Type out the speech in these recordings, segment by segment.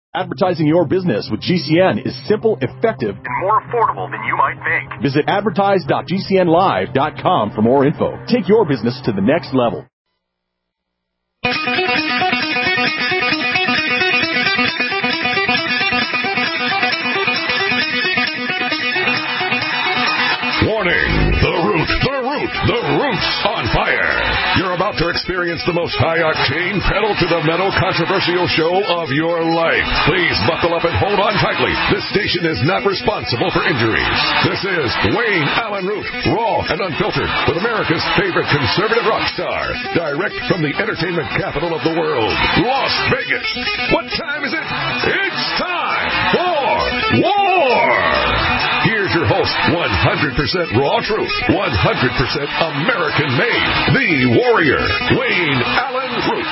Advertising your business with GCN is simple, effective, and more affordable than you might think. Visit advertise.gcnlive.com for more info. Take your business to the next level. Warning! The Root's on fire! You're about to experience the most high-octane, pedal-to-the-metal controversial show of your life. Please buckle up and hold on tightly. This station is not responsible for injuries. This is Wayne Allen Root, raw and unfiltered, with America's favorite conservative rock star, direct from the entertainment capital of the world, Las Vegas. What time is it? It's time for war! Here's your host, 100% raw truth, 100% American-made, the warrior, Wayne Allen Root.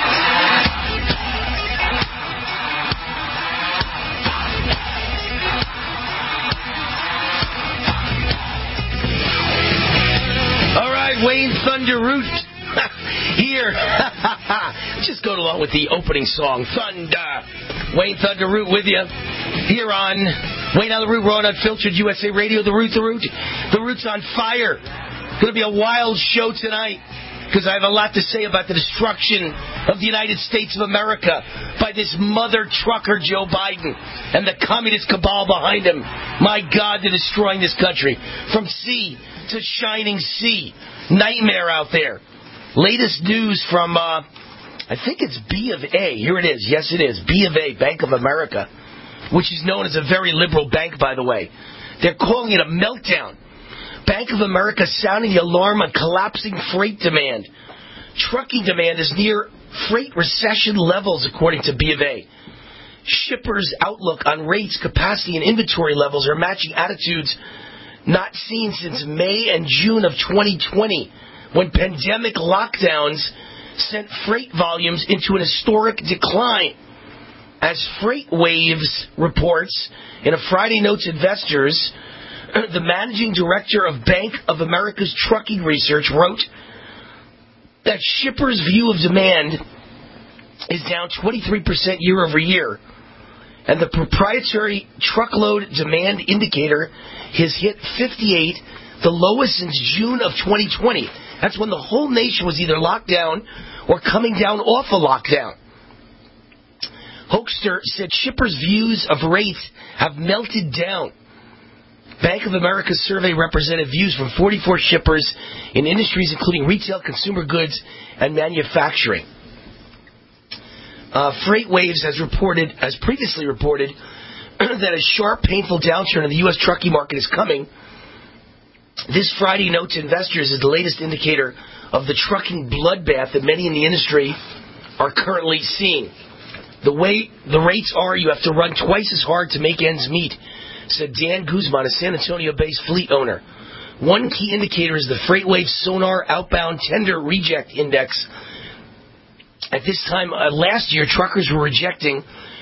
All right, Wayne Thunder Root here. Just going along with the opening song, Thunder. Wayne Thunder Root with you here on Wayne Allen Root, Raw and Unfiltered, USA Radio. The Root's on fire. Going to be a wild show tonight because I have a lot to say about the destruction of the United States of America by this mother trucker Joe Biden and the communist cabal behind him. My God, they're destroying this country from sea to shining sea. Nightmare out there. Latest news from, I think it's B of A. Here it is. Yes, it is. B of A, Bank of America, which is known as a very liberal bank, by the way. They're calling it a meltdown. Bank of America sounding the alarm on collapsing freight demand. Trucking demand is near freight recession levels, according to B of A. Shippers' outlook on rates, capacity, and inventory levels are matching attitudes not seen since May and June of 2020, when pandemic lockdowns sent freight volumes into an historic decline. As FreightWaves reports in a Friday Notes Investors, the managing director of Bank of America's trucking research wrote that shippers' view of demand is down 23% year over year, and the proprietary truckload demand indicator has hit 58, the lowest since June of 2020. That's when the whole nation was either locked down or coming down off a lockdown. Hoekster said shippers' views of rates have melted down. Bank of America's survey represented views from 44 shippers in industries including retail, consumer goods, and manufacturing. FreightWaves has previously reported that a sharp, painful downturn in the U.S. trucking market is coming. This Friday note to investors is the latest indicator of the trucking bloodbath that many in the industry are currently seeing. The way the rates are, you have to run twice as hard to make ends meet, said Dan Guzman, a San Antonio-based fleet owner. One key indicator is the FreightWaves Sonar Outbound Tender Reject Index. At this time last year, truckers were rejecting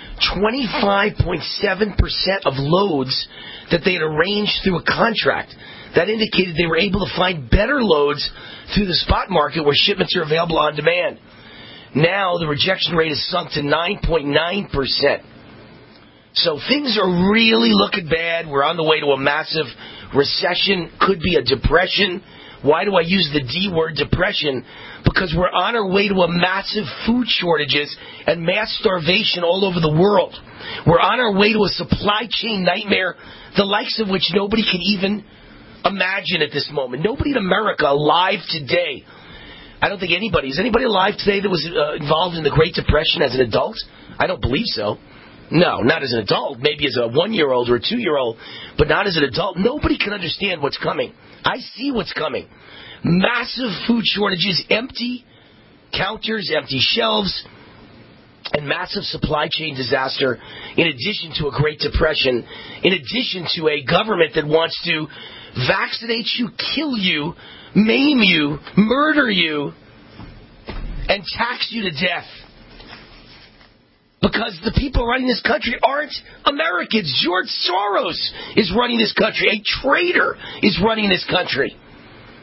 25.7% of loads that they had arranged through a contract. That indicated they were able to find better loads through the spot market where shipments are available on demand. Now the rejection rate has sunk to 9.9%. So things are really looking bad. We're on the way to a massive recession. Could be a depression. Why do I use the D word, depression? Because we're on our way to a massive food shortages and mass starvation all over the world. We're on our way to a supply chain nightmare, the likes of which nobody can even imagine at this moment. Nobody in America alive today. I don't think anybody. Is anybody alive today that was involved in the Great Depression as an adult? I don't believe so. No, not as an adult. Maybe as a 1-year-old or a 2-year-old, but not as an adult. Nobody can understand what's coming. I see what's coming. Massive food shortages, empty counters, empty shelves, and massive supply chain disaster, in addition to a Great Depression, in addition to a government that wants to vaccinate you, kill you, maim you, murder you, and tax you to death. Because the people running this country aren't Americans. George Soros is running this country. A traitor is running this country.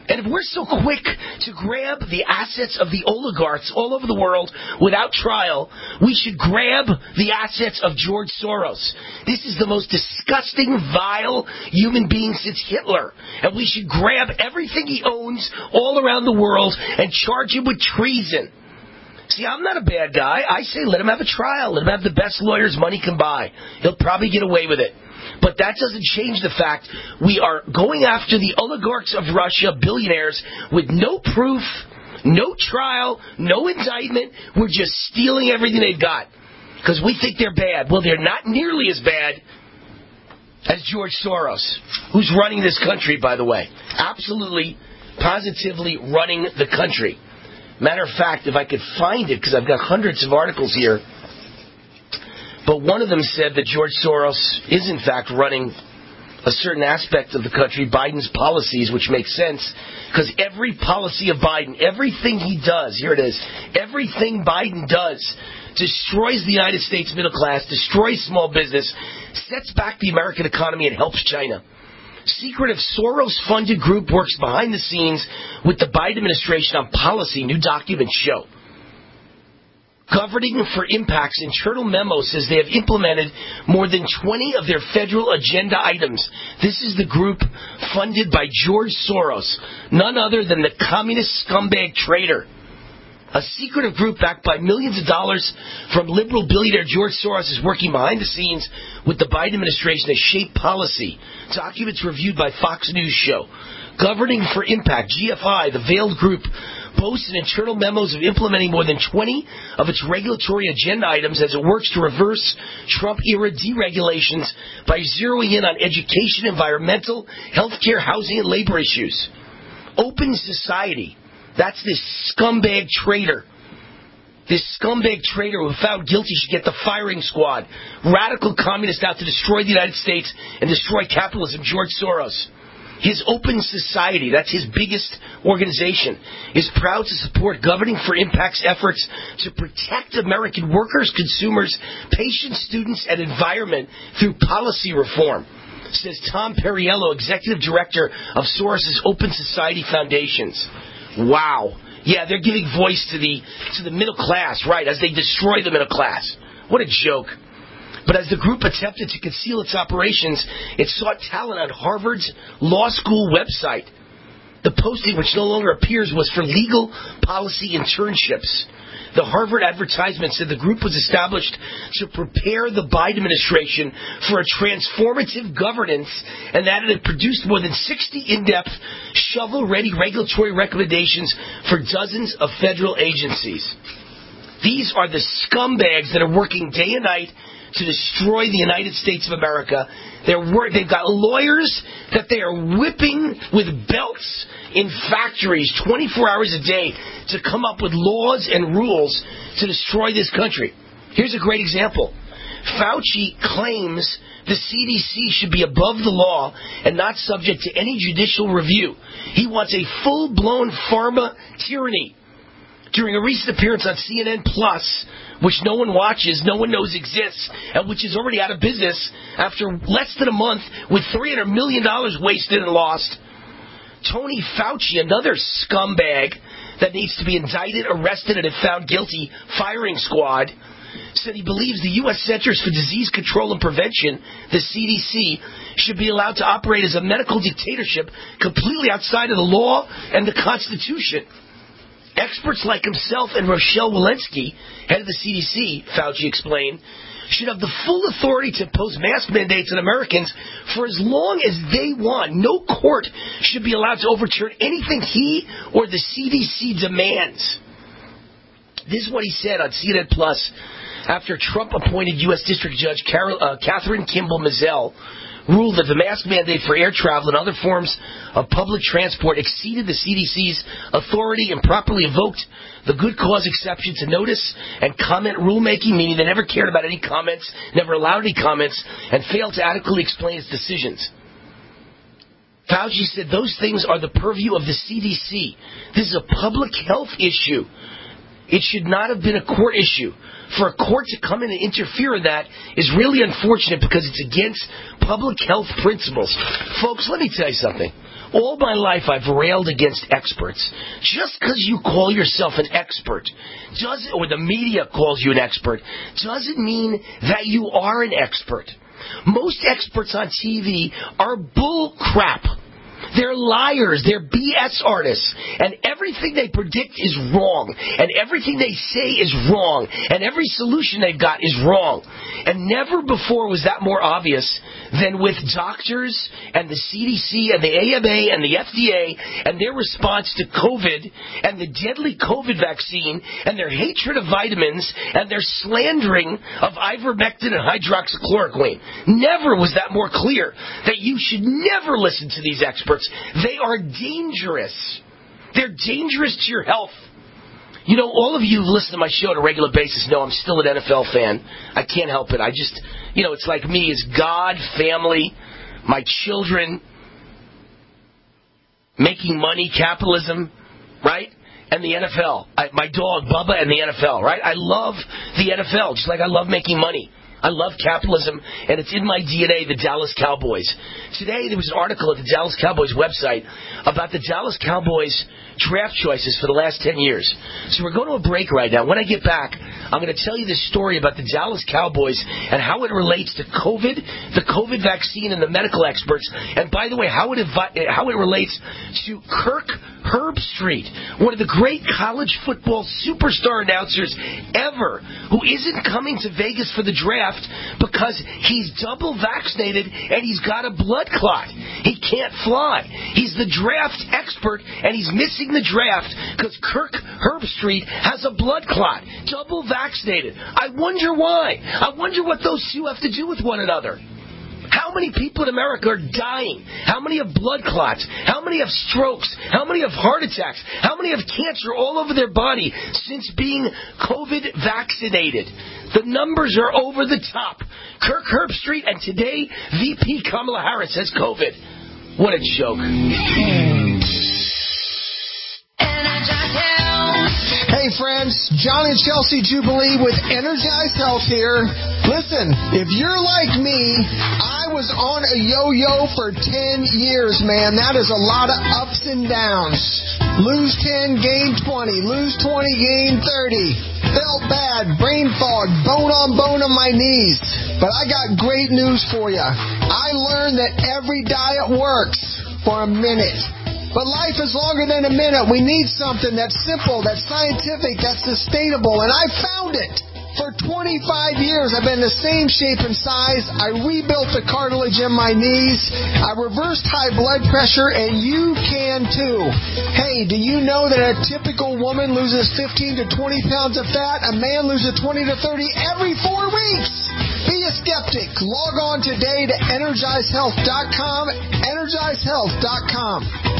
And if we're so quick to grab the assets of the oligarchs all over the world without trial, we should grab the assets of George Soros. This is the most disgusting, vile human being since Hitler. And we should grab everything he owns all around the world and charge him with treason. See, I'm not a bad guy. I say let him have a trial. Let him have the best lawyers money can buy. He'll probably get away with it. But that doesn't change the fact we are going after the oligarchs of Russia, billionaires, with no proof, no trial, no indictment. We're just stealing everything they've got because we think they're bad. Well, they're not nearly as bad as George Soros, who's running this country, by the way. Absolutely, positively running the country. Matter of fact, if I could find it, because I've got hundreds of articles here, but one of them said that George Soros is, in fact, running a certain aspect of the country, Biden's policies, which makes sense, because every policy of Biden, everything he does, here it is, everything Biden does destroys the United States middle class, destroys small business, sets back the American economy, and helps China. Secretive Soros-funded group works behind the scenes with the Biden administration on policy, new documents show. Governing for Impact's internal memo says they have implemented more than 20 of their federal agenda items. This is the group funded by George Soros, none other than the communist scumbag traitor. A secretive group backed by millions of dollars from liberal billionaire George Soros is working behind the scenes with the Biden administration to shape policy. Documents reviewed by Fox News show. Governing for Impact, GFI, the veiled group, boasts in internal memos of implementing more than 20 of its regulatory agenda items as it works to reverse Trump-era deregulations by zeroing in on education, environmental, healthcare, housing, and labor issues. Open society. That's this scumbag traitor. This scumbag traitor who found guilty should get the firing squad. Radical communist out to destroy the United States and destroy capitalism, George Soros. His Open Society, that's his biggest organization, is proud to support Governing for Impact's efforts to protect American workers, consumers, patients, students, and environment through policy reform, says Tom Perriello, Executive Director of Soros' Open Society Foundations. Wow. Yeah, they're giving voice to the middle class, right, as they destroy the middle class. What a joke. But as the group attempted to conceal its operations, it sought talent on Harvard's law school website. The posting, which no longer appears, was for legal policy internships. The Harvard advertisement said the group was established to prepare the Biden administration for a transformative governance and that it had produced more than 60 in-depth, shovel-ready regulatory recommendations for dozens of federal agencies. These are the scumbags that are working day and night to destroy the United States of America. They've got lawyers that they are whipping with belts in factories 24 hours a day to come up with laws and rules to destroy this country. Here's a great example. Fauci claims the CDC should be above the law and not subject to any judicial review. He wants a full-blown pharma tyranny. During a recent appearance on CNN Plus, which no one watches, no one knows exists, and which is already out of business after less than a month with $300 million wasted and lost, Tony Fauci, another scumbag that needs to be indicted, arrested, and if found guilty, firing squad, said he believes the U.S. Centers for Disease Control and Prevention, the CDC, should be allowed to operate as a medical dictatorship completely outside of the law and the Constitution. Experts like himself and Rochelle Walensky, head of the CDC, Fauci explained, should have the full authority to impose mask mandates on Americans for as long as they want. No court should be allowed to overturn anything he or the CDC demands. This is what he said on CNN Plus after Trump-appointed U.S. District Judge Catherine Kimball Mizell ruled that the mask mandate for air travel and other forms of public transport exceeded the CDC's authority and properly invoked the good cause exception to notice and comment rulemaking, meaning they never cared about any comments, never allowed any comments, and failed to adequately explain its decisions. Fauci said those things are the purview of the CDC. This is a public health issue. It should not have been a court issue. For a court to come in and interfere in that is really unfortunate because it's against public health principles. Folks, let me tell you something. all my life I've railed against experts. Just because you call yourself an expert, or the media calls you an expert, doesn't mean that you are an expert. Most experts on TV are bull crap. They're liars. They're BS artists. And everything they predict is wrong. And everything they say is wrong. And every solution they've got is wrong. And never before was that more obvious than with doctors and the CDC and the AMA and the FDA and their response to COVID and the deadly COVID vaccine and their hatred of vitamins and their slandering of ivermectin and hydroxychloroquine. Never was that more clear that you should never listen to these experts. They are dangerous. They're dangerous to your health. You know, all of you who listen to my show on a regular basis know I'm still an NFL fan. I can't help it. I just, it's like me. It's God, family, my children, making money, capitalism, right? And the NFL. My dog, Bubba, and the NFL, right? I love the NFL, just like I love making money. I love capitalism, and it's in my DNA, the Dallas Cowboys. Today, there was an article at the Dallas Cowboys website about the Dallas Cowboys draft choices for the last 10 years. So we're going to a break right now. When I get back, I'm going to tell you this story about the Dallas Cowboys and how it relates to COVID, the COVID vaccine, and the medical experts. And by the way, how it relates to Kirk Herbstreit, one of the great college football superstar announcers ever, who isn't coming to Vegas for the draft because he's double vaccinated and he's got a blood clot. He can't fly. He's the draft expert and he's missing the draft because Kirk Herbstreit has a blood clot, double vaccinated. I wonder why. I wonder what those two have to do with one another. How many people in America are dying? How many have blood clots? How many have strokes? How many have heart attacks? How many have cancer all over their body since being COVID vaccinated? The numbers are over the top. Kirk Herbstreit and today VP Kamala Harris has COVID. What a joke. Hey friends, John and Chelsea Jubilee with Energized Health here. Listen, if you're like me, I was on a yo-yo for 10 years, man. That is a lot of ups and downs. Lose 10, gain 20. Lose 20, gain 30. Felt bad, brain fog, bone on my knees. But I got great news for you. I learned that every diet works for a minute. But life is longer than a minute. We need something that's simple, that's scientific, that's sustainable. And I found it. For 25 years, I've been the same shape and size. I rebuilt the cartilage in my knees. I reversed high blood pressure, and you can too. Hey, do you know that a typical woman loses 15 to 20 pounds of fat? A man loses 20 to 30 every 4 weeks. Be a skeptic. Log on today to EnergizedHealth.com. EnergizedHealth.com.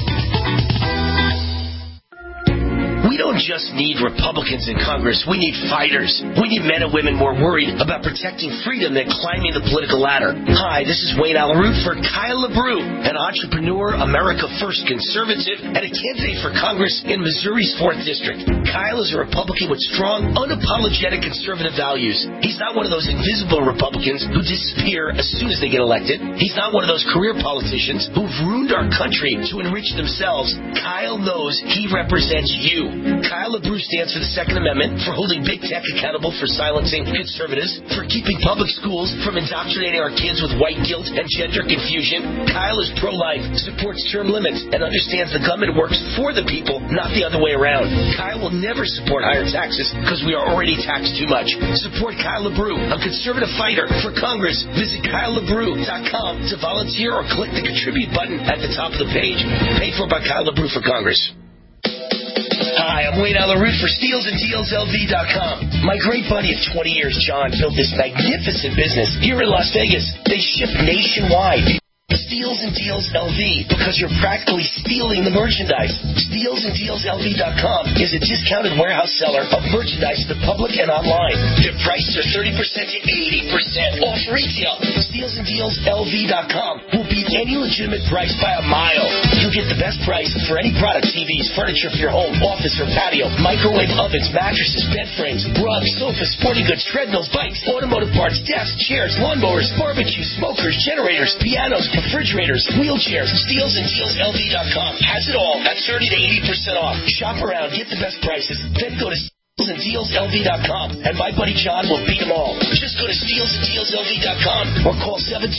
We don't just need Republicans in Congress. We need fighters. We need men and women more worried about protecting freedom than climbing the political ladder. Hi, this is Wayne Alaroot for Kyle LaBrue, an entrepreneur, America First conservative, and a candidate for Congress in Missouri's 4th District. Kyle is a Republican with strong, unapologetic conservative values. He's not one of those invisible Republicans who disappear as soon as they get elected. He's not one of those career politicians who've ruined our country to enrich themselves. Kyle knows he represents you. Kyle LaBrue stands for the Second Amendment, for holding big tech accountable for silencing conservatives, for keeping public schools from indoctrinating our kids with white guilt and gender confusion. Kyle is pro-life, supports term limits, and understands the government works for the people, not the other way around. Kyle will never support higher taxes because we are already taxed too much. Support Kyle LaBrue, a conservative fighter for Congress. Visit KyleLaBrue.com to volunteer or click the contribute button at the top of the page. Paid for by Kyle LaBrue for Congress. Hi, I'm Wayne Alaroot for SteelsAndDealsLV.com. My great buddy of 20 years, John, built this magnificent business here in Las Vegas. They ship nationwide. Steals and Deals LV, because you're practically stealing the merchandise. SteelsAndDealsLV.com is a discounted warehouse seller of merchandise to the public and online. Their prices are 30% to 80% off retail. SteelsAndDealsLV.com will beat any legitimate price by a mile. You get the best price for any product: TVs, furniture for your home, office, or patio, microwave ovens, mattresses, bed frames, rugs, sofas, sporting goods, treadmills, bikes, automotive parts, desks, chairs, lawnmowers, barbecues, smokers, generators, pianos, refrigerators, wheelchairs. SteelsandDealsLV.com has it all at 30 to 80% off. Shop around, get the best prices, then go to SteelsandDealsLV.com, and my buddy John will beat them all. Just go to SteelsandDealsLV.com or call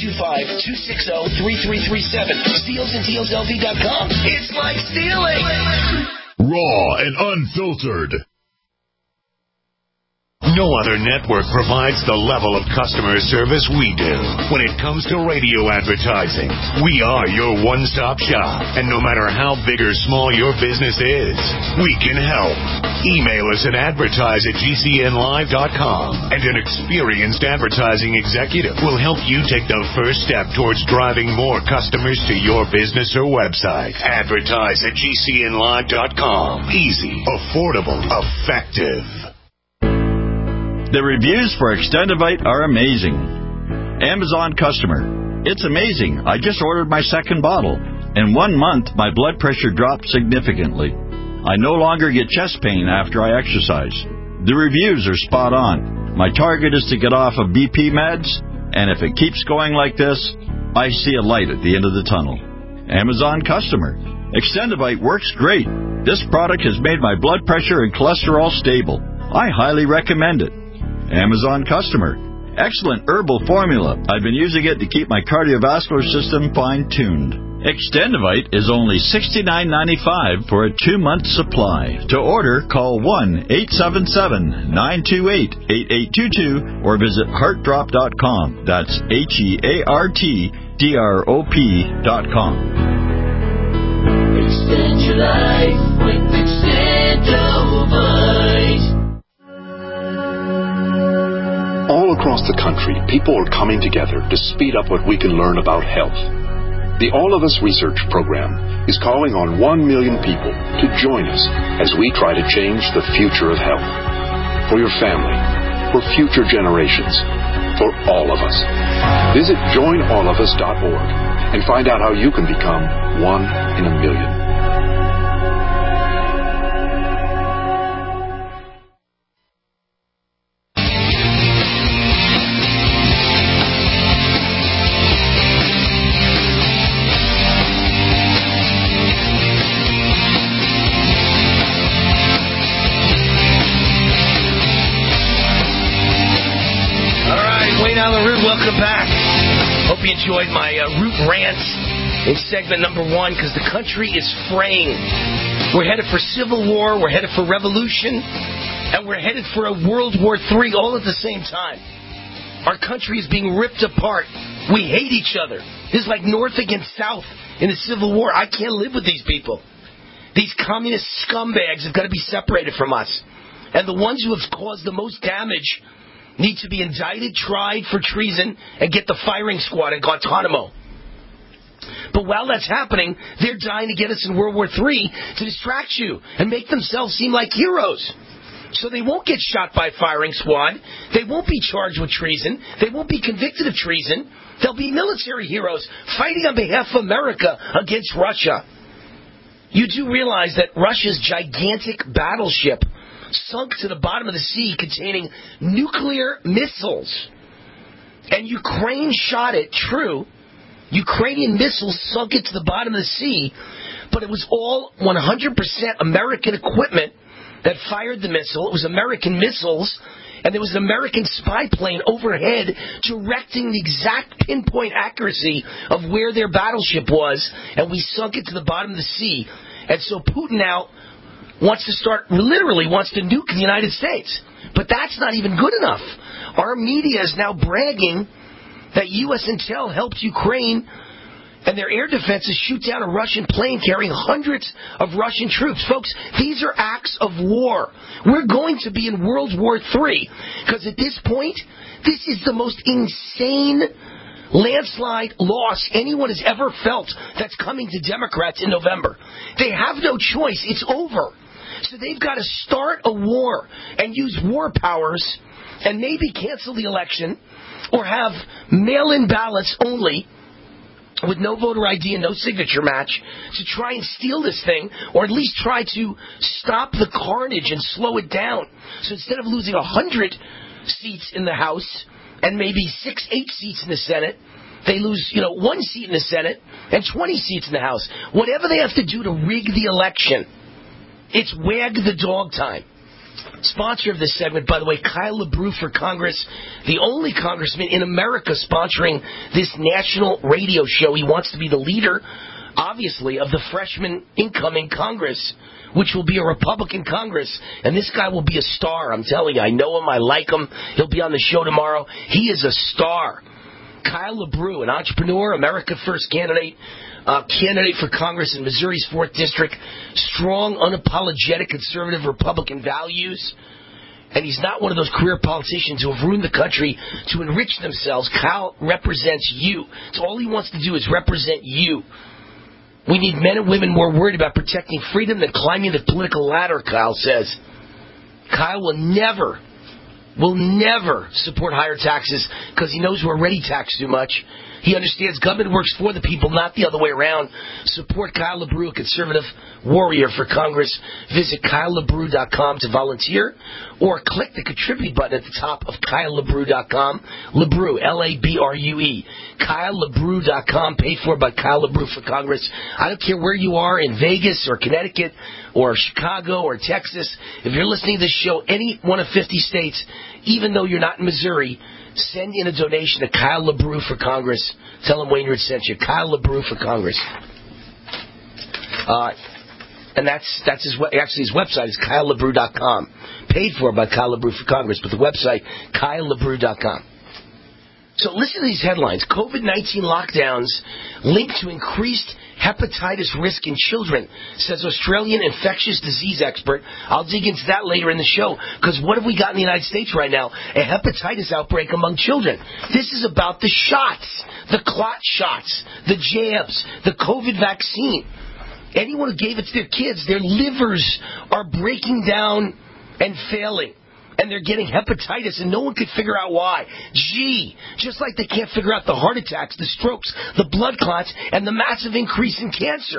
725-260-3337. SteelsandDealsLV.com. It's like stealing. Raw and unfiltered. No other network provides the level of customer service we do. When it comes to radio advertising, we are your one-stop shop. And no matter how big or small your business is, we can help. Email us at advertise@gcnlive.com, and an experienced advertising executive will help you take the first step towards driving more customers to your business or website. Advertise@gcnlive.com. Easy, affordable, effective. The reviews for Extendivite are amazing. Amazon customer. It's amazing. I just ordered my second bottle. In 1 month, my blood pressure dropped significantly. I no longer get chest pain after I exercise. The reviews are spot on. My target is to get off of BP meds, and if it keeps going like this, I see a light at the end of the tunnel. Amazon customer. Extendivite works great. This product has made my blood pressure and cholesterol stable. I highly recommend it. Amazon customer. Excellent herbal formula. I've been using it to keep my cardiovascular system fine-tuned. Extendivite is only $69.95 for a 2-month supply. To order, call 1-877-928-8822 or visit heartdrop.com. That's HEARTDROP.com. Extend your life with Extendivite. All across the country, people are coming together to speed up what we can learn about health. The All of Us Research Program is calling on 1 million people to join us as we try to change the future of health. For your family, for future generations, for all of us. Visit joinallofus.org and find out how you can become 1 in a million. Welcome back. Hope you enjoyed my root rant in segment number 1, because the country is fraying. We're headed for civil war, we're headed for revolution, and we're headed for a World War III all at the same time. Our country is being ripped apart. We hate each other. This is like North against South in the Civil War. I can't live with these people. These communist scumbags have got to be separated from us. And the ones who have caused the most damage need to be indicted, tried for treason, and get the firing squad at Guantanamo. But while that's happening, they're dying to get us in World War III to distract you and make themselves seem like heroes. So they won't get shot by firing squad. They won't be charged with treason. They won't be convicted of treason. They'll be military heroes fighting on behalf of America against Russia. You do realize that Russia's gigantic battleship sunk to the bottom of the sea containing nuclear missiles. And Ukraine shot it, true. Ukrainian missiles sunk it to the bottom of the sea, but it was all 100% American equipment that fired the missile. It was American missiles, and there was an American spy plane overhead directing the exact pinpoint accuracy of where their battleship was, and we sunk it to the bottom of the sea. And so Putin now wants to nuke the United States. But that's not even good enough. Our media is now bragging that U.S. intel helped Ukraine and their air defenses shoot down a Russian plane carrying hundreds of Russian troops. Folks, these are acts of war. We're going to be in World War III, because at this point, this is the most insane landslide loss anyone has ever felt that's coming to Democrats in November. They have no choice. It's over. So they've got to start a war and use war powers and maybe cancel the election or have mail-in ballots only with no voter ID and no signature match to try and steal this thing, or at least try to stop the carnage and slow it down. So instead of losing 100 seats in the House and maybe 6-8 seats in the Senate They lose, 1 seat in the Senate and 20 seats in the House. Whatever they have to do to rig the election, it's wag the dog time. Sponsor of this segment, by the way, Kyle LaBrue for Congress, the only congressman in America sponsoring this national radio show. He wants to be the leader, obviously, of the freshman incoming Congress, which will be a Republican Congress. And this guy will be a star, I'm telling you. I know him. I like him. He'll be on the show tomorrow. He is a star. Kyle LaBrue, an entrepreneur, America First candidate for Congress in Missouri's 4th District, strong, unapologetic, conservative Republican values. And he's not one of those career politicians who have ruined the country to enrich themselves. Kyle represents you. So all he wants to do is represent you. We need men and women more worried about protecting freedom than climbing the political ladder, Kyle says. Kyle will never support higher taxes because he knows we're already taxed too much. He understands government works for the people, not the other way around. Support Kyle LaBrue, a conservative warrior for Congress. Visit KyleLaBrue.com to volunteer or click the contribute button at the top of KyleLaBrue.com. LaBrue, L-A-B-R-U-E. KyleLaBrue.com, paid for by Kyle LaBrue for Congress. I don't care where you are, in Vegas or Connecticut or Chicago or Texas. If you're listening to this show, any one of 50 states, even though you're not in Missouri, send in a donation to Kyle LaBrue for Congress. Tell him Wayne Root sent you. Kyle LaBrue for Congress. And that's his website is KyleLaBrue.com. Paid for by Kyle LaBrue for Congress, but the website, KyleLaBrue.com. So listen to these headlines. COVID-19 lockdowns linked to increased hepatitis risk in children, says Australian infectious disease expert. I'll dig into that later in the show, because what have we got in the United States right now? A hepatitis outbreak among children. This is about the shots, the clot shots, the jabs, the COVID vaccine. Anyone who gave it to their kids, their livers are breaking down and failing. And they're getting hepatitis, and no one could figure out why. Gee, just like they can't figure out the heart attacks, the strokes, the blood clots, and the massive increase in cancer.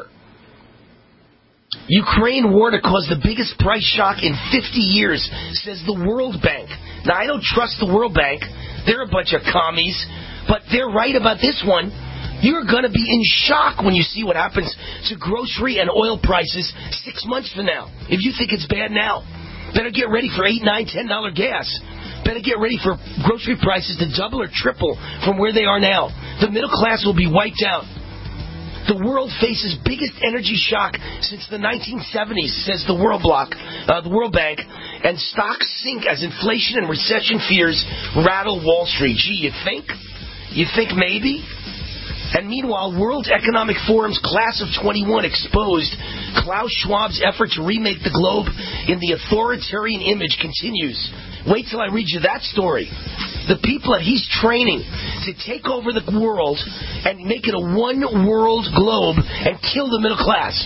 Ukraine war to cause the biggest price shock in 50 years, says the World Bank. Now, I don't trust the World Bank. They're a bunch of commies, but they're right about this one. You're going to be in shock when you see what happens to grocery and oil prices 6 months from now. If you think it's bad now, better get ready for $8, $9, $10 gas. Better get ready for grocery prices to double or triple from where they are now. The middle class will be wiped out. The world faces biggest energy shock since the 1970s, says the World Bank, and stocks sink as inflation and recession fears rattle Wall Street. Gee, you think? You think maybe? And meanwhile, World Economic Forum's Class of 21 exposed Klaus Schwab's effort to remake the globe in the authoritarian image continues. Wait till I read you that story. The people that he's training to take over the world and make it a one-world globe and kill the middle class.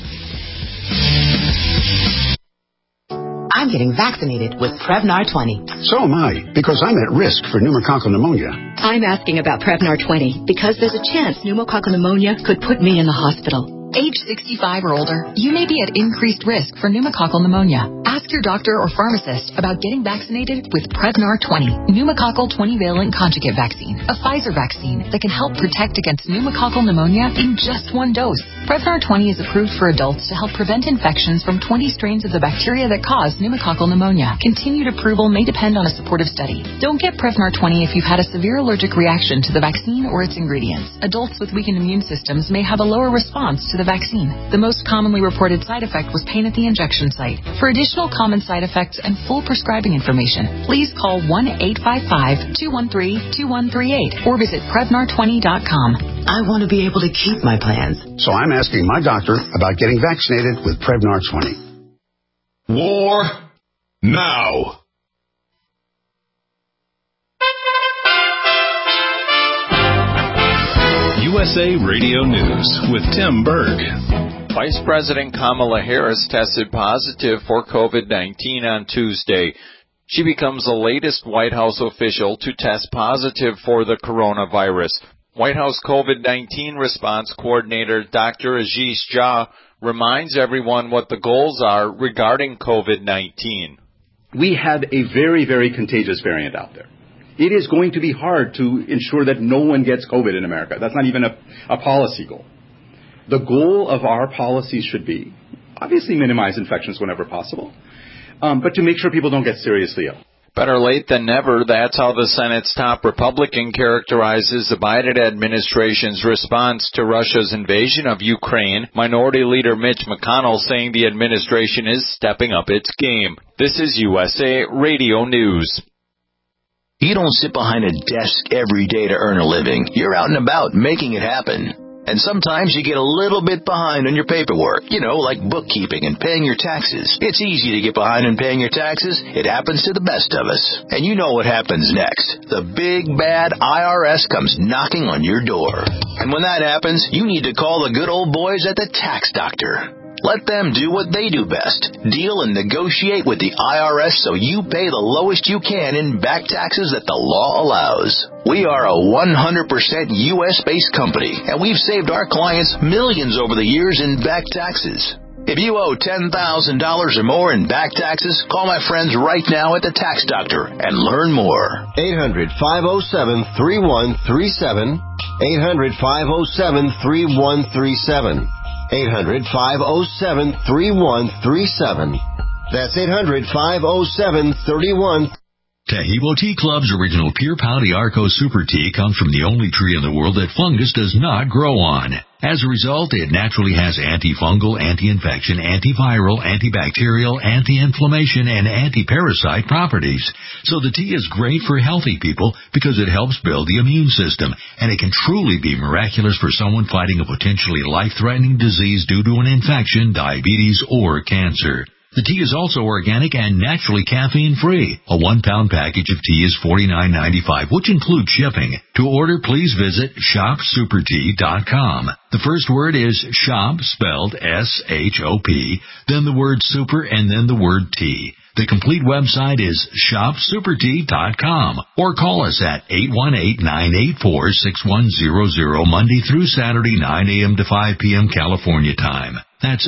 I'm getting vaccinated with Prevnar 20. So am I, because I'm at risk for pneumococcal pneumonia. I'm asking about Prevnar 20 because there's a chance pneumococcal pneumonia could put me in the hospital. Age 65 or older, you may be at increased risk for pneumococcal pneumonia. Ask your doctor or pharmacist about getting vaccinated with Prevnar 20, pneumococcal 20-valent conjugate vaccine, a Pfizer vaccine that can help protect against pneumococcal pneumonia in just one dose. Prevnar 20 is approved for adults to help prevent infections from 20 strains of the bacteria that cause pneumococcal pneumonia. Continued approval may depend on a supportive study. Don't get Prevnar 20 if you've had a severe allergic reaction to the vaccine or its ingredients. Adults with weakened immune systems may have a lower response to the vaccine. The most commonly reported side effect was pain at the injection site. For additional common side effects and full prescribing information, please call 1-855-213-2138 or visit Prevnar20.com. I want to be able to keep my plans. So I'm asking my doctor about getting vaccinated with Prevnar 20. War now. USA Radio News with Tim Berg. Vice President Kamala Harris tested positive for COVID-19 on Tuesday. She becomes the latest White House official to test positive for the coronavirus. White House COVID-19 response coordinator Dr. Ashish Jha reminds everyone what the goals are regarding COVID-19. We have a very, very contagious variant out there. it is going to be hard to ensure that no one gets COVID in America. That's not even a policy goal. The goal of our policies should be, obviously, minimize infections whenever possible, but to make sure people don't get seriously ill. Better late than never. That's how the Senate's top Republican characterizes the Biden administration's response to Russia's invasion of Ukraine. Minority Leader Mitch McConnell saying the administration is stepping up its game. This is USA Radio News. You don't sit behind a desk every day to earn a living. You're out and about making it happen. And sometimes you get a little bit behind on your paperwork, like bookkeeping and paying your taxes. It's easy to get behind on paying your taxes. It happens to the best of us. And you know what happens next. The big, bad IRS comes knocking on your door. And when that happens, you need to call the good old boys at the Tax Doctor. Let them do what they do best. Deal and negotiate with the IRS so you pay the lowest you can in back taxes that the law allows. We are a 100% U.S.-based company, and we've saved our clients millions over the years in back taxes. If you owe $10,000 or more in back taxes, call my friends right now at the Tax Doctor and learn more. 800-507-3137. 800-507-3137. 800-507-3137. That's 800-507-3137. Tahibo Tea Club's original Pure Pau d'Arco Super Tea comes from the only tree in the world that fungus does not grow on. As a result, it naturally has antifungal, anti-infection, antiviral, antibacterial, anti-inflammation, and anti-parasite properties. So the tea is great for healthy people because it helps build the immune system, and it can truly be miraculous for someone fighting a potentially life-threatening disease due to an infection, diabetes, or cancer. The tea is also organic and naturally caffeine-free. A 1-pound package of tea is $49.95, which includes shipping. To order, please visit shopsupertea.com. The first word is shop, spelled S-H-O-P, then the word super, and then the word tea. The complete website is shopsupertea.com, or call us at 818-984-6100 Monday through Saturday, 9 a.m. to 5 p.m. California time. That's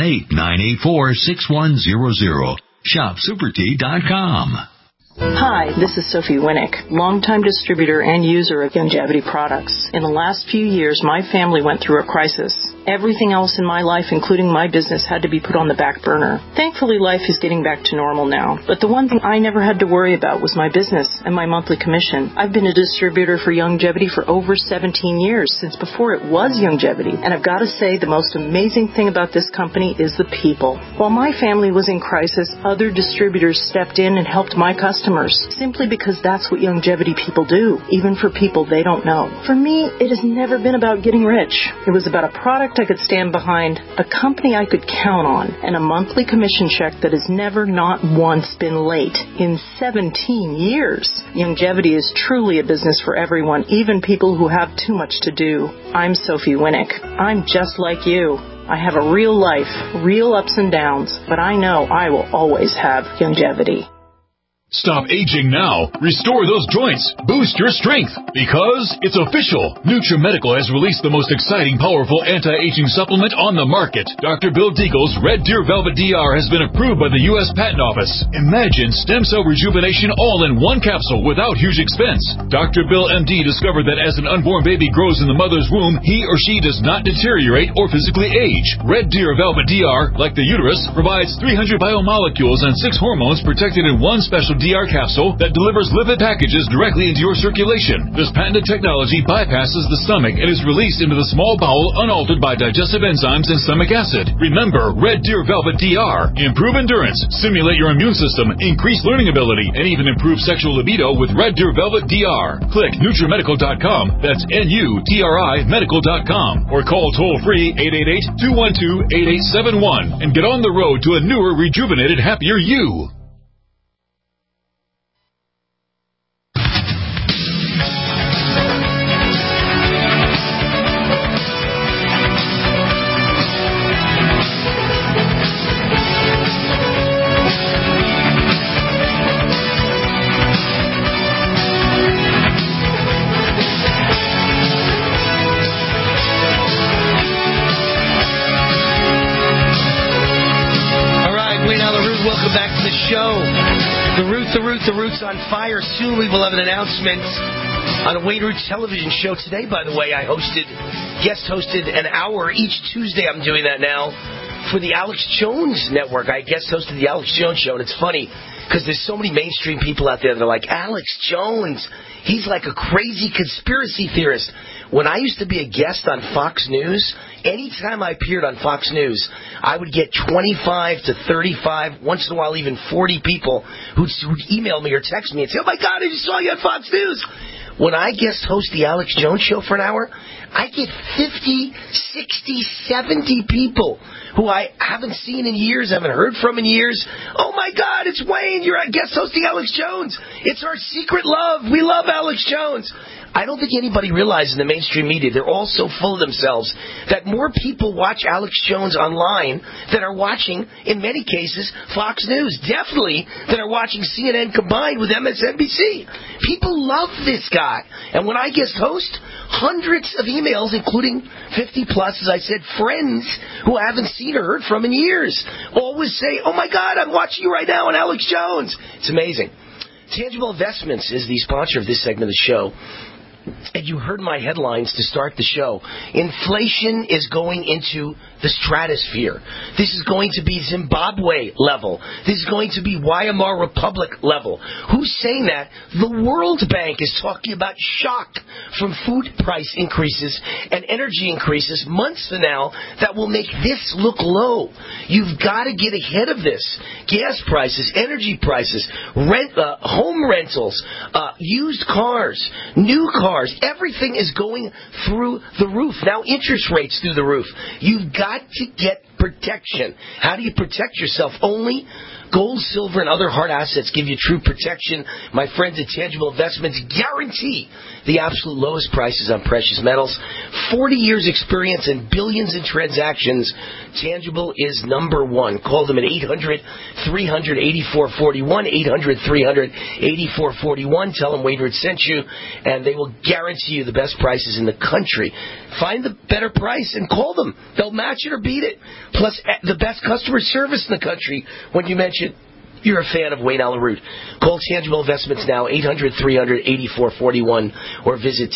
818-984-6100. shopsupertea.com. Hi, this is Sophie Winnick, longtime distributor and user of Youngevity products. In the last few years, my family went through a crisis. Everything else in my life, including my business, had to be put on the back burner. Thankfully, life is getting back to normal now. But the one thing I never had to worry about was my business and my monthly commission. I've been a distributor for Youngevity for over 17 years, since before it was Youngevity. And I've got to say, the most amazing thing about this company is the people. While my family was in crisis, other distributors stepped in and helped my customers, simply because that's what Youngevity people do, even for people they don't know. For me, it has never been about getting rich. It was about a product I could stand behind, a company I could count on, and a monthly commission check that has never, not once, been late in 17 years. Youngevity is truly a business for everyone, even people who have too much to do. I'm Sophie Winnick. I'm just like you. I have a real life, real ups and downs, but I know I will always have Youngevity. Stop aging now. Restore those joints. Boost your strength. Because it's official. NutriMedical has released the most exciting, powerful anti-aging supplement on the market. Dr. Bill Deagle's Red Deer Velvet DR has been approved by the U.S. Patent Office. Imagine stem cell rejuvenation all in one capsule without huge expense. Dr. Bill MD discovered that as an unborn baby grows in the mother's womb, he or she does not deteriorate or physically age. Red Deer Velvet DR, like the uterus, provides 300 biomolecules and 6 hormones protected in one special DR capsule that delivers lipid packages directly into your circulation. This patented technology bypasses the stomach and is released into the small bowel unaltered by digestive enzymes and stomach acid. Remember, Red Deer Velvet DR. Improve endurance, stimulate your immune system, increase learning ability, and even improve sexual libido with Red Deer Velvet DR. Click NutriMedical.com, that's NUTRI Medical.com, or call toll-free 888-212-8871 and get on the road to a newer, rejuvenated, happier you. Root, the Root's on fire. Soon we will have an announcement on a Wayne Root television show. Today, by the way, I guest hosted an hour each Tuesday. I'm doing that now for the Alex Jones Network. I guest hosted the Alex Jones Show, and it's funny because there's so many mainstream people out there that are like, Alex Jones, he's like a crazy conspiracy theorist. When I used to be a guest on Fox News, anytime I appeared on Fox News, I would get 25 to 35, once in a while even 40 people who'd email me or text me and say, oh, my God, I just saw you on Fox News. When I guest host the Alex Jones Show for an hour, I get 50, 60, 70 people who I haven't seen in years, haven't heard from in years. Oh, my God, it's Wayne. You're guest hosting Alex Jones. It's our secret love. We love Alex Jones. I don't think anybody realizes in the mainstream media, they're all so full of themselves, that more people watch Alex Jones online than are watching, in many cases, Fox News. Definitely than are watching CNN combined with MSNBC. People love this guy. And when I guest host, hundreds of emails, including 50 plus, as I said, friends who I haven't seen or heard from in years, always say, oh, my God, I'm watching you right now on Alex Jones. It's amazing. Tangible Investments is the sponsor of this segment of the show. And you heard my headlines to start the show. Inflation is going into the stratosphere. This is going to be Zimbabwe level. This is going to be Weimar Republic level. Who's saying that? The World Bank is talking about shock from food price increases and energy increases months from now that will make this look low. You've got to get ahead of this. Gas prices, energy prices, home rentals, used cars, new cars, everything is going through the roof. Now interest rates through the roof. You've got to get protection. How do you protect yourself? Only gold, silver, and other hard assets give you true protection. My friends at Tangible Investments guarantee the absolute lowest prices on precious metals. 40 years experience and billions in transactions. Tangible is number one. Call them at 800-300-8441, 800-300-8441. Tell them Wayne Root sent you, and they will guarantee you the best prices in the country. Find the better price and call them. They'll match it or beat it. Plus, the best customer service in the country when you mention you're a fan of Wayne Allen Root. Call Tangible Investments now, 800-300-8441, or visit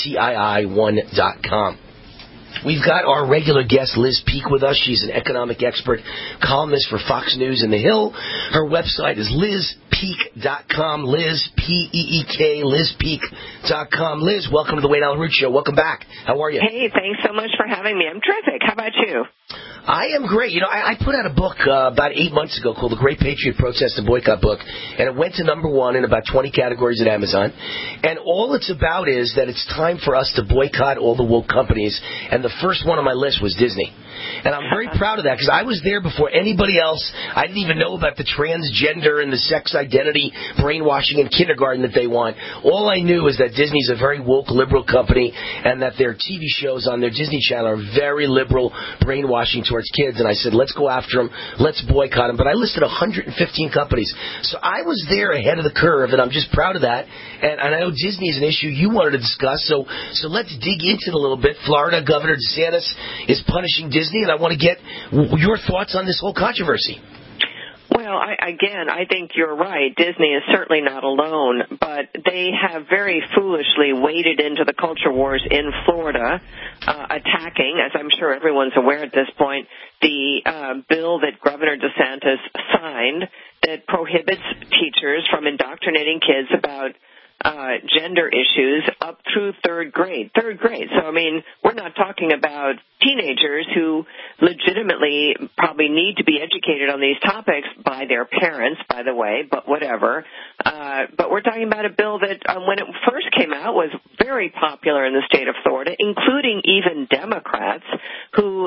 TII1.com. We've got our regular guest, Liz Peek, with us. She's an economic expert, columnist for Fox News and The Hill. Her website is LizPeek.com. Liz, P-E-E-K, LizPeek.com. Liz, welcome to the Wayne Allen Root Show. Welcome back. How are you? Hey, thanks so much for having me. I'm terrific. How about you? I am great. You know, I put out a book about 8 months ago called The Great Patriot Protest and Boycott Book, and it went to number one in about 20 categories at Amazon. And all it's about is that it's time for us to boycott all the woke companies, and the first one on my list was Disney. And I'm very proud of that because I was there before anybody else. I didn't even know about the transgender and the sex identity brainwashing in kindergarten that they want. All I knew is that Disney's a very woke liberal company and that their TV shows on their Disney Channel are very liberal brainwashing towards kids. And I said, let's go after them. Let's boycott them. But I listed 115 companies. So I was there ahead of the curve, and I'm just proud of that. And I know Disney is an issue you wanted to discuss, so let's dig into it a little bit. Florida Governor DeSantis is punishing Disney, and I want to get your thoughts on this whole controversy. Well, I think you're right. Disney is certainly not alone, but they have very foolishly waded into the culture wars in Florida, attacking, as I'm sure everyone's aware at this point, the bill that Governor DeSantis signed that prohibits teachers from indoctrinating kids about gender issues up through third grade. So, I mean, we're not talking about teenagers who legitimately probably need to be educated on these topics by their parents, by the way, but whatever. But we're talking about a bill that, when it first came out, was very popular in the state of Florida, including even Democrats who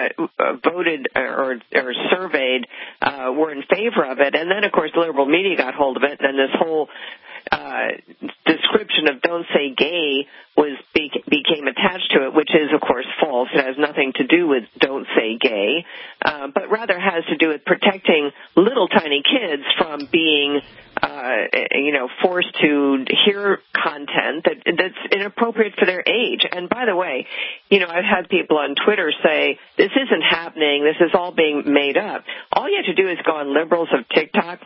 voted or surveyed were in favor of it. And then, of course, the liberal media got hold of it, and then this whole description of "don't say gay" became attached to it, which is, of course, false. It has nothing to do with "don't say gay," but rather has to do with protecting little tiny kids from being forced to hear content that's inappropriate for their age. And by the way, I've had people on Twitter say, this isn't happening, this is all being made up. All you have to do is go on libs of TikTok,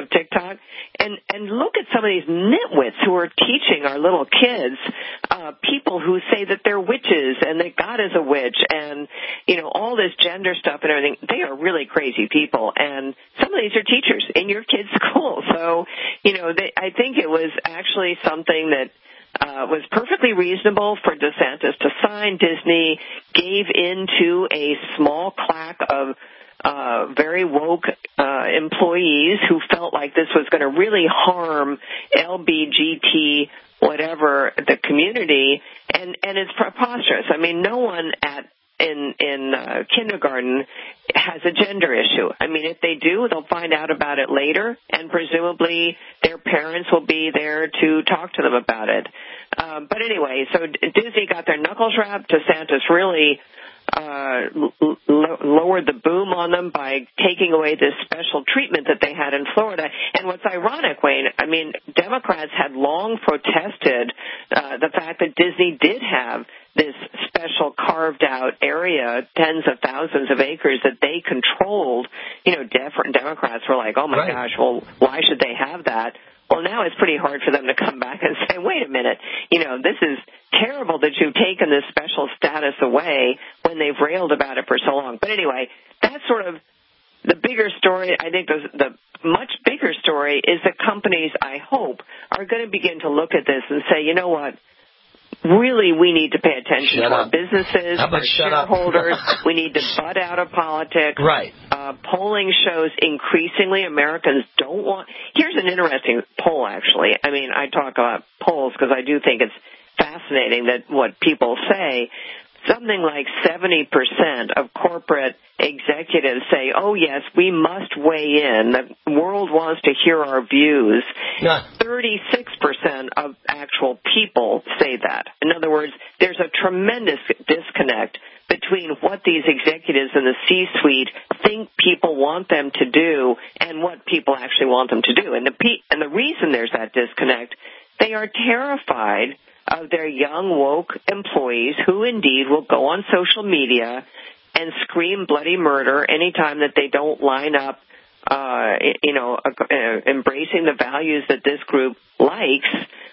and look at some of these nitwits who are teaching our little kids, people who say that they're witches and that God is a witch and, all this gender stuff and everything. They are really crazy people. And some of these are teachers in your kids' school. So, I think it was actually something that was perfectly reasonable for DeSantis to sign. Disney gave into a small claque of very woke employees who felt like this was going to really harm LBGT, whatever, the community, and it's preposterous. I mean, no one in kindergarten has a gender issue. I mean, if they do, they'll find out about it later, and presumably their parents will be there to talk to them about it. But anyway, so Disney got their knuckles rapped. DeSantis really lowered the boom on them by taking away this special treatment that they had in Florida. And what's ironic, Wayne, I mean, Democrats had long protested the fact that Disney did have this special carved-out area, tens of thousands of acres that they controlled. Democrats were like, oh, my gosh, well, why should they have that? Well, now it's pretty hard for them to come back and say, wait a minute, this is terrible that you've taken this special status away when they've railed about it for so long. But anyway, that's sort of the bigger story. I think the much bigger story is that companies, I hope, are going to begin to look at this and say, you know what? Really, we need to pay attention to our businesses, our shareholders. We need to butt out of politics. Right. Polling shows increasingly Americans don't want. Here's an interesting poll, actually. I mean, I talk about polls because I do think it's fascinating that what people say. Something like 70% of corporate executives say, oh, yes, we must weigh in. The world wants to hear our views. 36% of actual people say that. In other words, there's a tremendous disconnect between what these executives in the C-suite think people want them to do and what people actually want them to do. And the reason there's that disconnect, they are terrified of their young, woke employees who indeed will go on social media and scream bloody murder anytime that they don't line up, embracing the values that this group likes.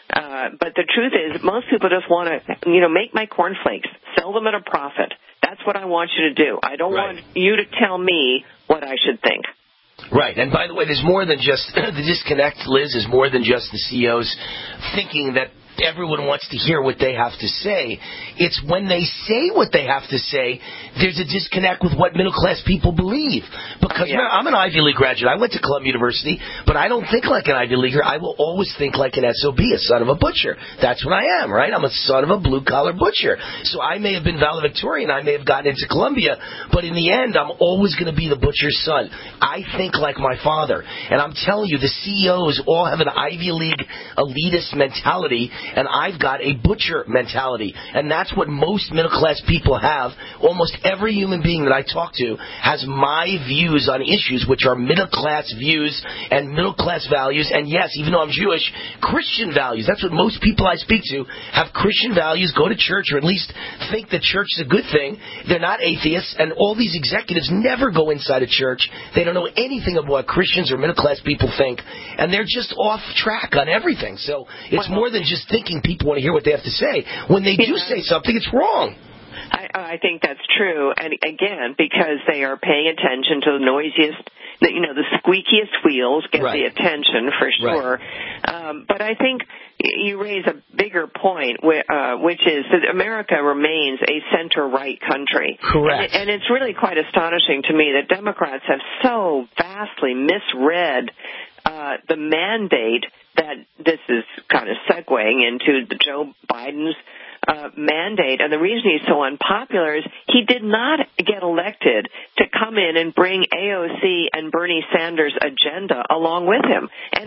But the truth is, most people just want to, make my cornflakes, sell them at a profit. That's what I want you to do. I don't want you to tell me what I should think. Right. And by the way, there's more than just the disconnect, Liz, is more than just the CEOs thinking that everyone wants to hear what they have to say. It's when they say what they have to say, there's a disconnect with what middle-class people believe. Because I'm an Ivy League graduate. I went to Columbia University, but I don't think like an Ivy Leaguer. I will always think like an SOB, a son of a butcher. That's what I am, right? I'm a son of a blue-collar butcher. So I may have been valedictorian. I may have gotten into Columbia, but in the end, I'm always going to be the butcher's son. I think like my father. And I'm telling you, the CEOs all have an Ivy League elitist mentality, and I've got a butcher mentality. And that's what most middle-class people have. Almost every human being that I talk to has my views on issues, which are middle-class views and middle-class values. And yes, even though I'm Jewish, Christian values. That's what most people I speak to have, Christian values, go to church, or at least think that church is a good thing. They're not atheists, and all these executives never go inside a church. They don't know anything of what Christians or middle-class people think, and they're just off track on everything. So it's more than just thinking people want to hear what they have to say. When they do say something, it's wrong. I think that's true. And again, because they are paying attention to the noisiest, the squeakiest wheels get the attention for sure. But I think you raise a bigger point, which is that America remains a center-right country. Correct. And it's really quite astonishing to me that Democrats have so vastly misread the mandate that this is kind of segueing into the Joe Biden's mandate. And the reason he's so unpopular is he did not get elected to come in and bring AOC and Bernie Sanders' agenda along with him. And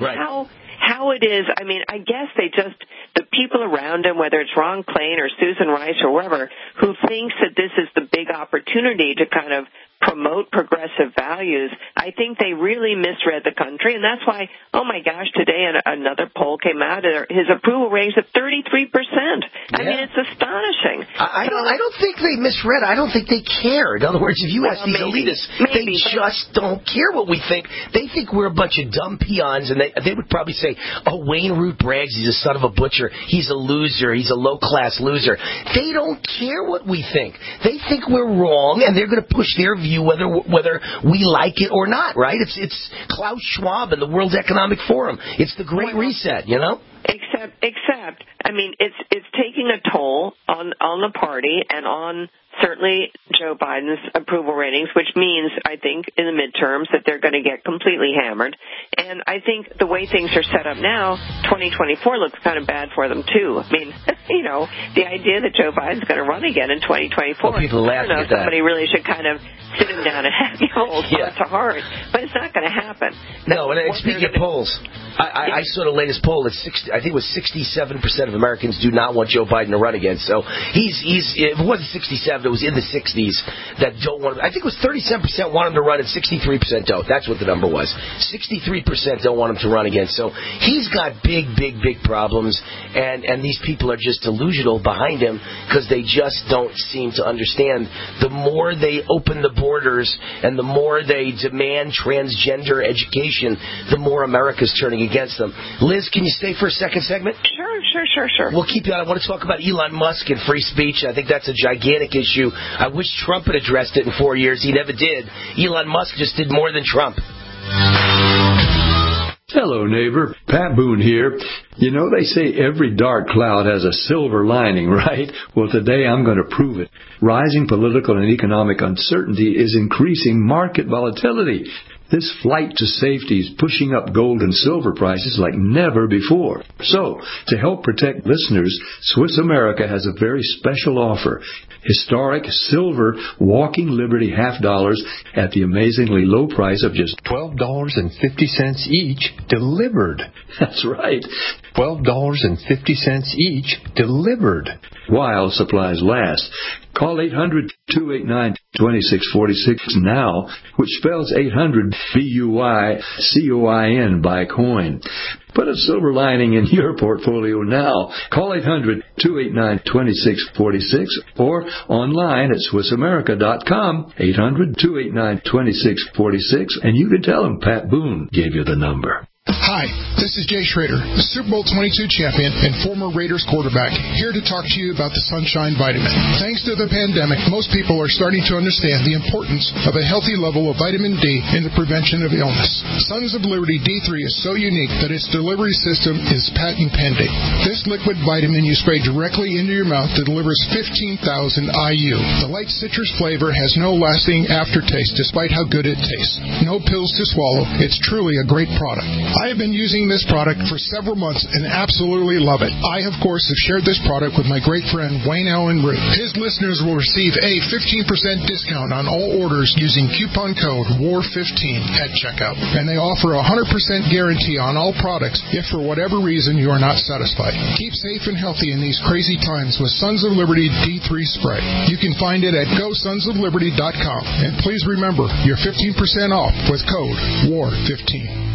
how it is, I mean, I guess the people around him, whether it's Ron Klain or Susan Rice or whoever, who thinks that this is the big opportunity to kind of promote progressive values, I think they really misread the country, and that's why, oh my gosh, today another poll came out, his approval rating's at 33%. I mean, it's astonishing. I don't think they misread. I don't think they care. In other words, if you ask these elitists, they just don't care what we think. They think we're a bunch of dumb peons, and they would probably say, oh, Wayne Root Braggs, he's a son of a butcher. He's a loser. He's a low-class loser. They don't care what we think. They think we're wrong, and they're going to push their view whether we like it or not, right? It's Klaus Schwab and the World Economic Forum. It's the Great Reset, you know? Except, I mean, it's taking a toll on the party and on certainly Joe Biden's approval ratings, which means, I think, in the midterms that they're going to get completely hammered. And I think the way things are set up now, 2024 looks kind of bad for them, too. I mean, you know, the idea that Joe Biden's going to run again in 2024, well, people laugh at that. Somebody really should kind of sit him down and hold that to heart. But it's not going to happen. No, and speaking of polls, I saw the latest poll. It's I think it was 67% of Americans do not want Joe Biden to run again. So he's if it wasn't 67, it was in the 60s that don't want him. I think it was 37% want him to run and 63% don't. That's what the number was. 63% don't want him to run again. So he's got big problems, and these people are just delusional behind him because they just don't seem to understand. The more they open the borders and the more they demand transgender education, the more America's turning against them. Liz, can you stay for a second segment? Sure. We'll keep you on. I want to talk about Elon Musk and free speech. I think that's a gigantic issue. I wish Trump had addressed it in 4 years. He never did. Elon Musk just did more than Trump. Hello, neighbor. Pat Boone here. You know, they say every dark cloud has a silver lining, right? Well, today I'm going to prove it. Rising political and economic uncertainty is increasing market volatility. This flight to safety is pushing up gold and silver prices like never before. So, to help protect listeners, Swiss America has a very special offer. Historic silver Walking Liberty $half at the amazingly low price of just $12.50 each delivered. That's right, $12.50 each delivered. While supplies last. Call 800-289-2646 now, which spells 800 BUYCOIN by coin. Put a silver lining in your portfolio now. Call 800-289-2646 or online at SwissAmerica.com, 800-289-2646, and you can tell them Pat Boone gave you the number. Hi, this is Jay Schrader, the Super Bowl 22 champion and former Raiders quarterback, here to talk to you about the Sunshine Vitamin. Thanks to the pandemic, most people are starting to understand the importance of a healthy level of vitamin D in the prevention of illness. Sons of Liberty D3 is so unique that its delivery system is patent pending. This liquid vitamin you spray directly into your mouth delivers 15,000 IU. The light citrus flavor has no lasting aftertaste despite how good it tastes. No pills to swallow. It's truly a great product. I have been using this product for several months and absolutely love it. I, of course, have shared this product with my great friend Wayne Allen Root. His listeners will receive a 15% discount on all orders using coupon code WAR15 at checkout. And they offer a 100% guarantee on all products if for whatever reason you are not satisfied. Keep safe and healthy in these crazy times with Sons of Liberty D3 Spray. You can find it at GoSonsOfLiberty.com. And please remember, you're 15% off with code WAR15.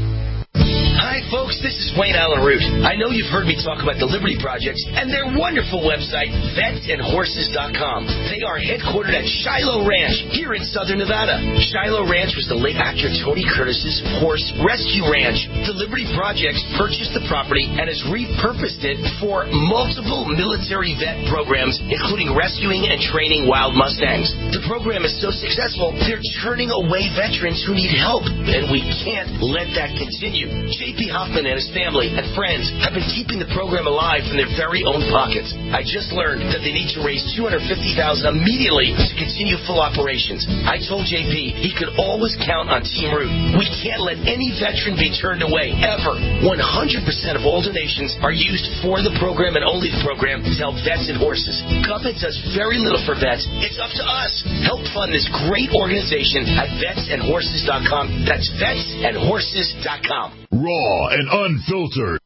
Hi, folks. This is Wayne Allen Root. I know you've heard me talk about the Liberty Projects and their wonderful website, VetsAndHorses.com. They are headquartered at Shiloh Ranch here in southern Nevada. Shiloh Ranch was the late actor Tony Curtis's horse rescue ranch. The Liberty Projects purchased the property and has repurposed it for multiple military vet programs, including rescuing and training wild Mustangs. The program is so successful, they're turning away veterans who need help, and we can't let that continue. J.P. Hoffman and his family and friends have been keeping the program alive from their very own pockets. I just learned that they need to raise $250,000 immediately to continue full operations. I told J.P. he could always count on Team Root. We can't let any veteran be turned away, ever. 100% of all donations are used for the program and only the program to help vets and horses. Government does very little for vets. It's up to us. Help fund this great organization at VetsAndHorses.com. That's VetsAndHorses.com. Raw and unfiltered.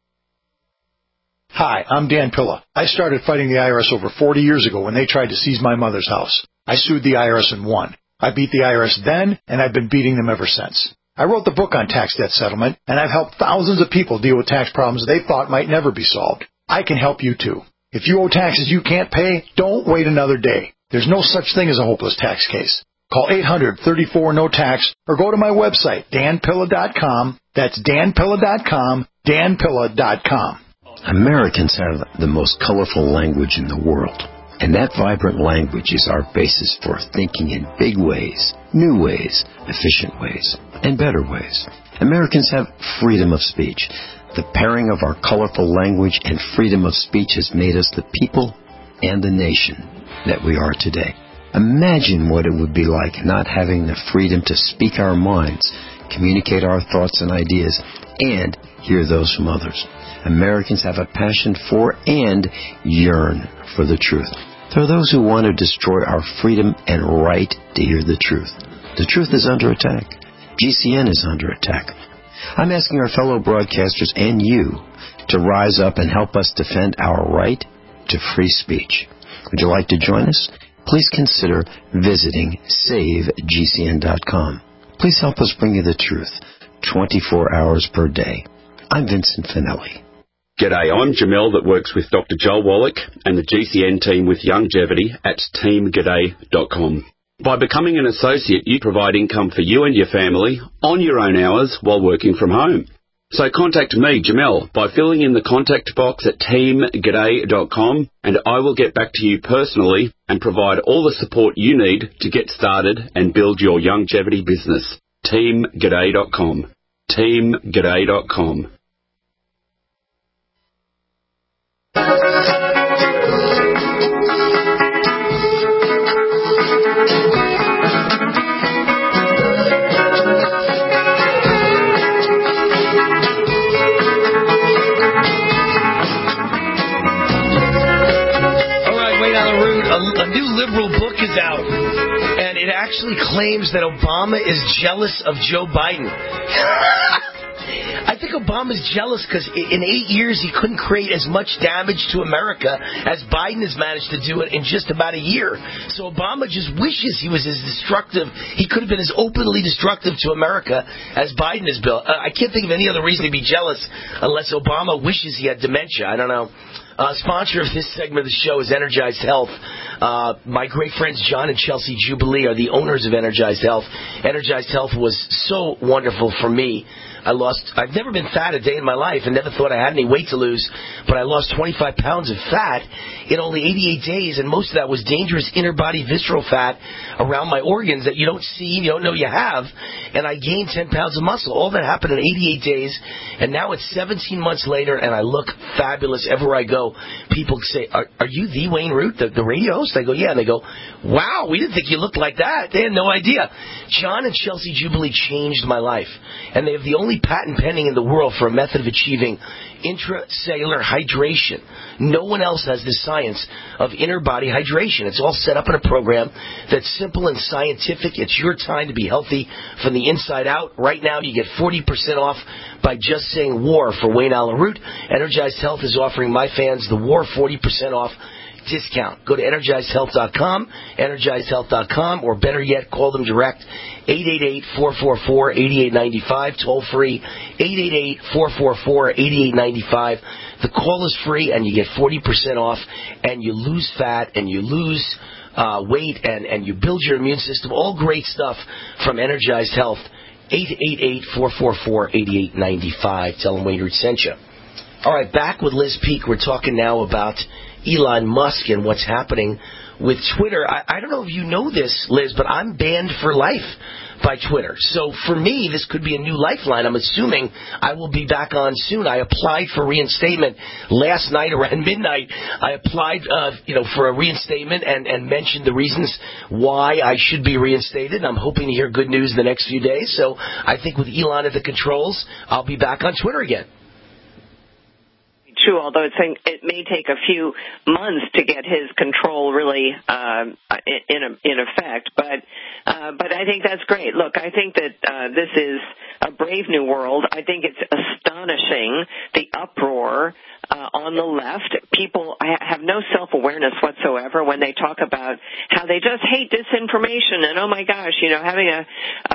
Hi, I'm Dan Pilla. I started fighting the IRS over 40 years ago when they tried to seize my mother's house. I sued the IRS and won. I beat the IRS then, and I've been beating them ever since. I wrote the book on tax debt settlement, and I've helped thousands of people deal with tax problems they thought might never be solved. I can help you too. If you owe taxes you can't pay, don't wait another day. There's no such thing as a hopeless tax case. Call 800-34-NO-TAX or go to my website, danpilla.com. That's danpilla.com, danpilla.com. Americans have the most colorful language in the world. And that vibrant language is our basis for thinking in big ways, new ways, efficient ways, and better ways. Americans have freedom of speech. The pairing of our colorful language and freedom of speech has made us the people and the nation that we are today. Imagine what it would be like not having the freedom to speak our minds, communicate our thoughts and ideas, and hear those from others. Americans have a passion for and yearn for the truth. There are those who want to destroy our freedom and right to hear the truth. The truth is under attack. GCN is under attack. I'm asking our fellow broadcasters and you to rise up and help us defend our right to free speech. Would you like to join us? Please consider visiting SaveGCN.com. Please help us bring you the truth 24 hours per day. I'm Vincent Finelli. G'day, I'm Jamel that works with Dr. Joel Wallach and the GCN team with Longevity at teamg'day.com. By becoming an associate, you provide income for you and your family on your own hours while working from home. So contact me, Jamel, by filling in the contact box at teamg'day.com, and I will get back to you personally and provide all the support you need to get started and build your longevity business. teamg'day.com. teamg'day.com. A new liberal book is out, and it actually claims that Obama is jealous of Joe Biden. I think Obama's jealous because in 8 years he couldn't create as much damage to America as Biden has managed to do it in just about a year. So Obama just wishes he was as destructive. He could have been as openly destructive to America as Biden has built. I can't think of any other reason to be jealous unless Obama wishes he had dementia. I don't know. Sponsor of this segment of the show is Energized Health. My great friends John and Chelsea Jubilee are the owners of Energized Health. Energized Health was so wonderful for me. I've never been fat a day in my life and never thought I had any weight to lose, but I lost 25 pounds of fat in only 88 days, and most of that was dangerous inner body visceral fat around my organs that you don't see, you don't know you have, and I gained 10 pounds of muscle. All that happened in 88 days, and now it's 17 months later, and I look fabulous everywhere I go. People say, are you the Wayne Root, the radio host? I go, yeah, and they go, wow, we didn't think you looked like that. They had no idea. John and Chelsea Jubilee changed my life, and they have the only patent pending in the world for a method of achieving intracellular hydration. No one else has this science of inner body hydration. It's all set up in a program that's simple and scientific. It's your time to be healthy from the inside out. Right now, you get 40% off by just saying WAR for Wayne Allen Root. Energized Health is offering my fans the WAR 40% off discount. Go to EnergizedHealth.com, EnergizedHealth.com, or better yet, call them direct, 888-444-8895, toll free, 888-444-8895. The call is free, and you get 40% off, and you lose fat, and you lose weight, and you build your immune system. All great stuff from Energized Health. 888-444-8895. Tell them Wayne Root sent you. All right, back with Liz Peek. We're talking now about Elon Musk and what's happening with Twitter. I don't know if you know this, Liz, but I'm banned for life by Twitter. So for me, this could be a new lifeline. I'm assuming I will be back on soon. I applied for reinstatement last night around midnight. I applied, for a reinstatement and mentioned the reasons why I should be reinstated. I'm hoping to hear good news in the next few days. So I think with Elon at the controls, I'll be back on Twitter again. True, although it may take a few months to get his control really in effect, but I think that's great. Look, I think that this is a brave new world. I think it's astonishing the uproar on the left, people have no self-awareness whatsoever when they talk about how they just hate disinformation and, oh my gosh, having a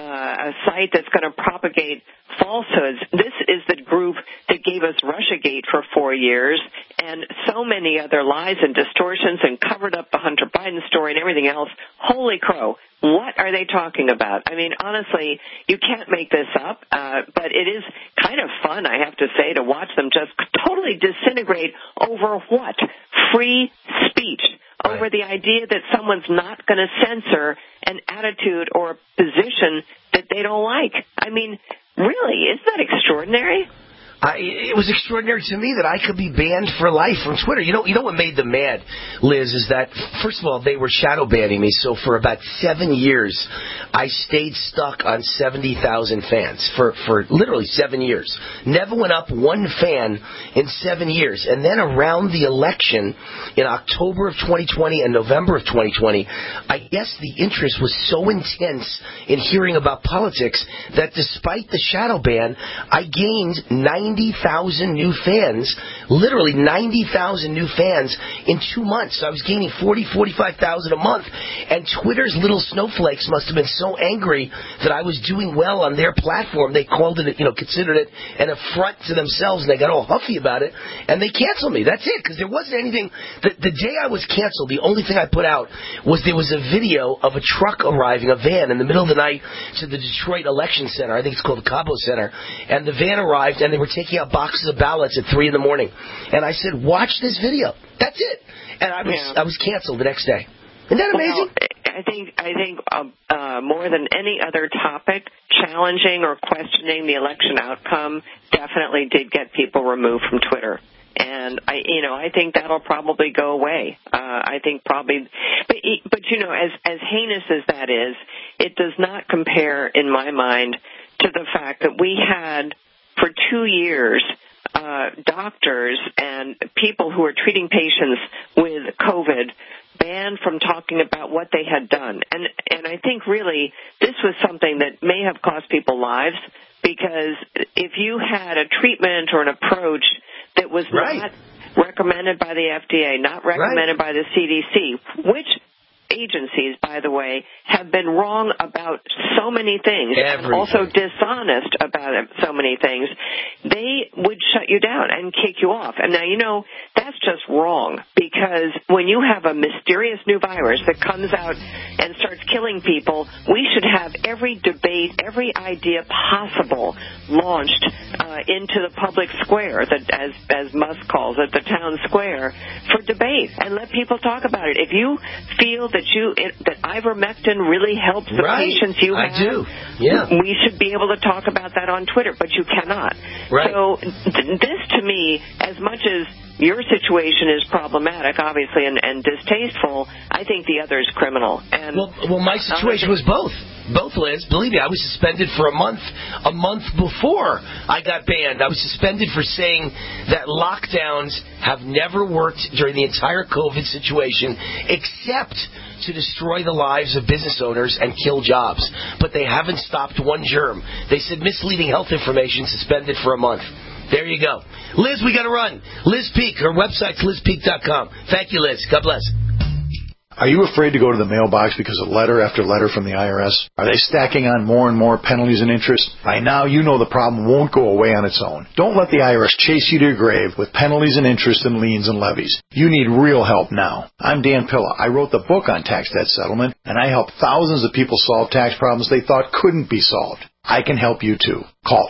site that's going to propagate falsehoods. This is the group that gave us Russiagate for 4 years and so many other lies and distortions and covered up the Hunter Biden story and everything else. Holy crow. What are they talking about? I mean, honestly, you can't make this up, but it is kind of fun, I have to say, to watch them just totally disintegrate over what? Free speech. Right. Over the idea that someone's not going to censor an attitude or a position that they don't like. I mean, really, isn't that extraordinary? It was extraordinary to me that I could be banned for life from Twitter. You know what made them mad, Liz, is that, first of all, they were shadow banning me. So for about 7 years, I stayed stuck on 70,000 fans for literally 7 years. Never went up one fan in 7 years. And then around the election in October of 2020 and November of 2020, I guess the interest was so intense in hearing about politics that despite the shadow ban, I gained 90,000 new fans, literally 90,000 new fans in 2 months. So I was gaining 45,000 a month. And Twitter's little snowflakes must have been so angry that I was doing well on their platform. They called it, considered it an affront to themselves, and they got all huffy about it. And they canceled me. That's it, because there wasn't anything. The day I was canceled, the only thing I put out was there was a video of a truck arriving, a van, in the middle of the night to the Detroit Election Center. I think it's called the Cabo Center. And the van arrived, and they were taking out boxes of ballots at 3 a.m. And I said, watch this video. That's it. And I was canceled the next day. Isn't that amazing? Well, I think more than any other topic, challenging or questioning the election outcome definitely did get people removed from Twitter. And I think that'll probably go away. I think probably, but as heinous as that is, it does not compare in my mind to the fact that we had for 2 years doctors and people who are treating patients with COVID banned from talking about what they had done. And I think really this was something that may have cost people lives, because if you had a treatment or an approach that was not recommended by the FDA, not recommended by the CDC, which agencies, by the way, have been wrong about so many things and also dishonest about so many things, they would shut you down and kick you off. And now, that's just wrong, because when you have a mysterious new virus that comes out and starts killing people, we should have every debate, every idea possible launched into the public square, that as Musk calls it, the town square, for debate, and let people talk about it. If you feel that ivermectin really helps the patients you have, I do. Yeah. We should be able to talk about that on Twitter, but you cannot. Right. So this, to me, as much as your situation is problematic, obviously, and distasteful, I think the other is criminal. And well, my situation was both. Both, Liz. Believe me, I was suspended for a month. A month before I got banned, I was suspended for saying that lockdowns have never worked during the entire COVID situation, except to destroy the lives of business owners and kill jobs. But they haven't stopped one germ. They said misleading health information, suspended for a month. There you go. Liz, we got to run. Liz Peek, her website's lizpeek.com. Thank you, Liz. God bless. Are you afraid to go to the mailbox because of letter after letter from the IRS? Are they stacking on more and more penalties and interest? By now, you know the problem won't go away on its own. Don't let the IRS chase you to your grave with penalties and interest and liens and levies. You need real help now. I'm Dan Pilla. I wrote the book on tax debt settlement, and I help thousands of people solve tax problems they thought couldn't be solved. I can help you too. Call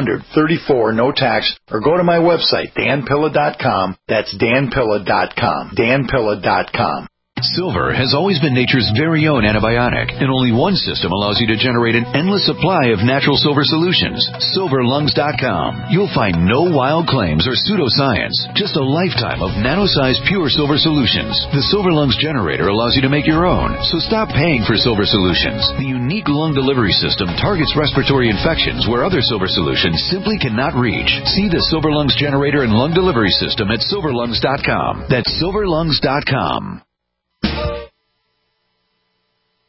800-34-NO-TAX or go to my website, danpilla.com. That's danpilla.com. danpilla.com. Silver has always been nature's very own antibiotic, and only one system allows you to generate an endless supply of natural silver solutions. SilverLungs.com. You'll find no wild claims or pseudoscience, just a lifetime of nano-sized pure silver solutions. The Silver Lungs generator allows you to make your own, so stop paying for silver solutions. The unique lung delivery system targets respiratory infections where other silver solutions simply cannot reach. See the Silver Lungs generator and lung delivery system at SilverLungs.com. That's SilverLungs.com.